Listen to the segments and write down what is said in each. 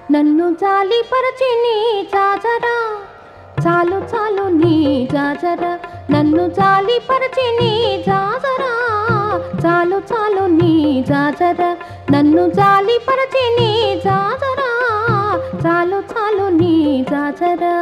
నన్ను జాలిపరచి నీ జాజరా, చాలు చాలు నీ జాజరా. నన్ను జాలిపరచి నీ జాజరా, చాలు చాలు నీ జాజరా. నన్ను జాలిపరచి నీ జాజరా, చాలు చాలు నీ జాజరా.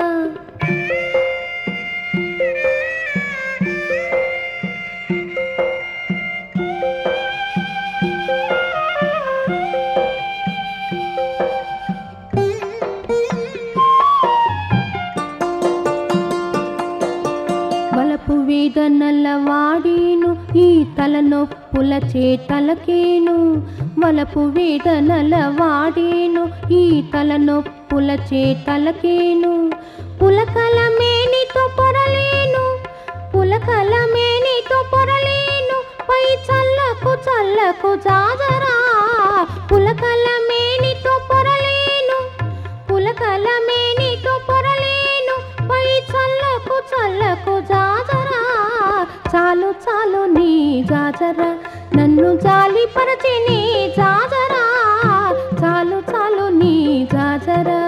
వలపు వేదనల వాడేను ఈ తలనొప్పుల చేతలకేను. వలపు వేదనల వాడేను ఈ తలనొప్పుల చేతలకేను. పులకల మేనితో పొరలేను, పులకల మేనితో పొరలేను, పై చల్లకు చల్లకు జాజరా. పులకల మేనితో పొరలేను, పులకల మేనితో పొరలేను, పై చల్లకు చల్లకు జాజరా. చాలు చాలు నీ జాజరా. నన్ను జాలిపరచి నీ జాజరా, చాలు చాలు నీ జాజరా.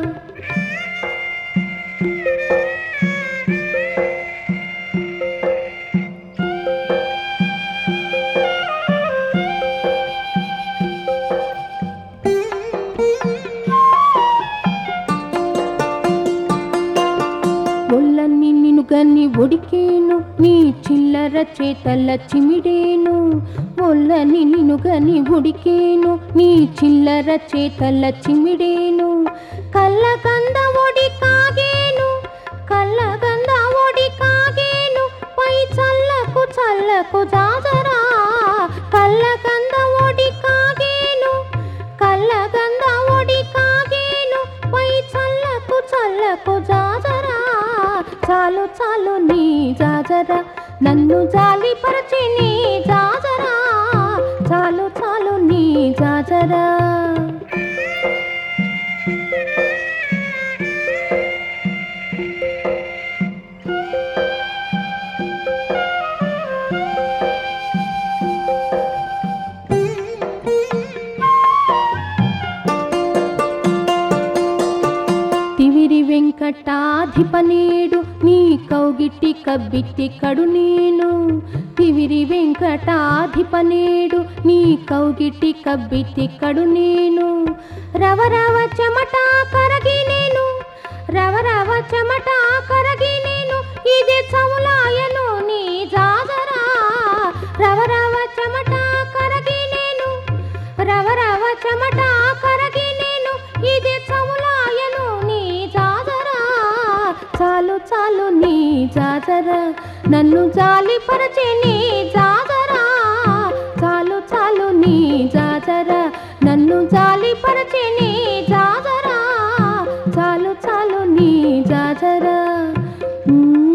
ఒళ్ళని నినుగని ఒడికేను నీ చిల్లర చేతల చిమిడేను. ఒళ్ళని నినుగని ఒడికేను నీ చిల్లర చేతల చిమిడేను. కళ్ళగంద ఒడి కాగేను, కళ్ళగంద ఒడి కాగేను, పై చల్లకు చల్లకు జాజరా. కళ్ళగంద ఒడి కాగేను, కళ్ళగంద ఒడి కాగేను, పై చల్లకు చల్లకు జాజరా. చాలు చాలు నీ జాజరా. నన్ను జాలిపరచి నీ జాజరా, చాలు చాలు నీ జాజరా. తివిరి వెంకటాధిపనేడు నీ కౌగిట్టి కబ్బిట్టి కడు నేను. తివిరి వెంకటాధిపనేడు నీ కౌగిట్టి కబ్బిట్టి కడు నేను. రవరవ చెమట కరగి నేను, రవరవ చెమట కరగి నేను, ఇదే చవులాయను నీ జాజరా. రవరవ చెమట కరగి నేను, రవరవ చెమట కరగి నేను, ఇదే చవులాయను నీ జాజరా. చాలు చాలు నీ జాజరా. నన్ను జాలిపరచి నీ జాజరా, చాలు చాలు నీ జాజరా. నన్ను జాలిపరచి నీ జాజరా, చాలు చాలు నీ జాజరా.